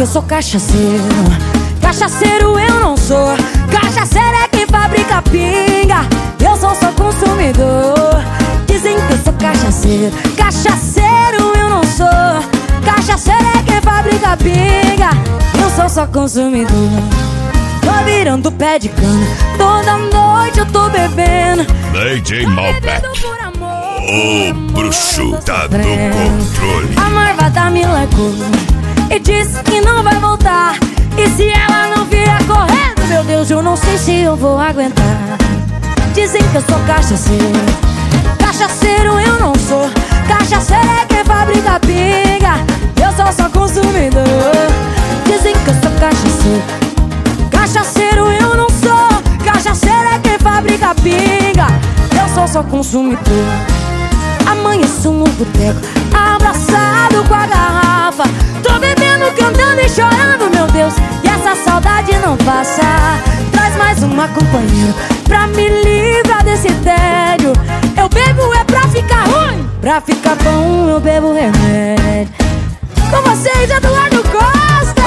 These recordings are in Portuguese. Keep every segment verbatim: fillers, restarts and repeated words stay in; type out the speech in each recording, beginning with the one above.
que eu sou cachaceiro. Cachaceiro eu não sou. Cachaceiro é quem fabrica pinga. Eu sou só consumidor. Dizem que eu sou cachaceiro. Cachaceiro eu não sou. Cachaceiro é quem fabrica pinga. Eu sou só consumidor. Tô virando pé de cana. Toda noite eu tô bebendo. D J Malbec, o bruxo tá no controle. A marvada me largou e disse que não vai voltar. E se ela não vier correndo, meu Deus, eu não sei se eu vou aguentar. Dizem que eu sou cachaceiro. Cachaceiro eu não sou. Cachaceiro é quem fabrica pinga. Eu sou só consumidor. Dizem que eu sou cachaceiro. Cachaceiro eu não sou. Cachaceiro é quem fabrica pinga. Eu sou só consumidor. Amanheço no boteco, abraçado com a garrafa. Tô bebendo, cantando e chorando, meu Deus, e essa saudade não passa. Traz mais uma companheira pra me livrar desse tédio. Eu bebo é pra ficar ruim, pra ficar bom eu bebo remédio. Com vocês, Eduardo Costa!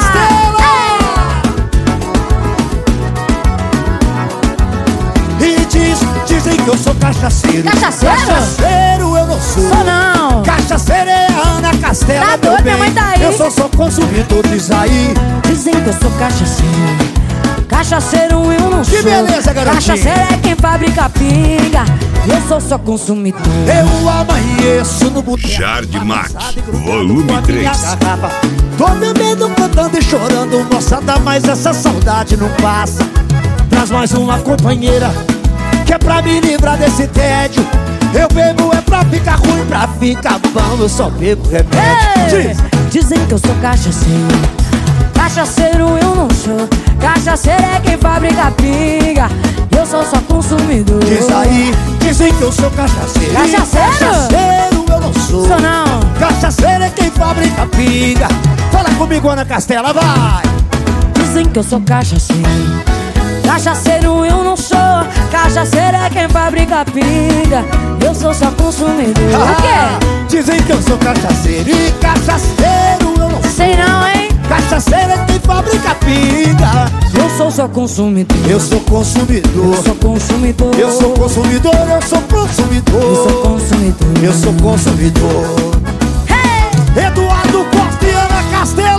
E diz, dizem que eu sou cachaceiro. Cachaceiro? Cachaceiro eu não sou. Sou não. Cachaceiro é a Ana Castela, Tá meu doido, bem. minha mãe tá aí. Eu sou só consumidor, diz aí. Dizem que eu sou cachaceiro. Cachaceiro eu não sou. Que beleza, garotinho. Cachaceiro é quem fabrica pinga. Eu sou só consumidor. Eu amanheço no boteco, Jard Mac, abraçado e volume com a minha três. garrafa. Tô bebendo, cantando e chorando. Moçada, mas essa saudade não passa. Traz mais uma companheira, que é pra me livrar desse tédio. Eu bebo é pra ficar ruim, pra ficar bom eu só bebo remédio. Ei! Dizem que eu sou cachaceiro. Cachaceiro eu não sou. Cachaceiro é quem fabrica pinga. Eu sou só consumidor. Diz aí, dizem que eu sou cachaceiro. Cachaceiro? Cachaceiro eu não sou. Sou não. Cachaceiro é quem fabrica pinga. Fala comigo, Ana Castela, vai. Dizem que eu sou cachaceiro. Cachaceiro eu não sou. Cachaceiro é quem fabrica pinga. Eu sou só consumidor. Ah, O quê? dizem que eu sou cachaceiro. E cachaceiro eu não sou. Sei não, hein? Cachaceiro é quem fabrica pinga. Eu sou só consumidor. Eu sou consumidor. Eu sou consumidor. Eu sou consumidor, eu sou consumidor. Eu sou consumidor. Eu sou consumidor. Hey! Eduardo Costa e Ana Castela.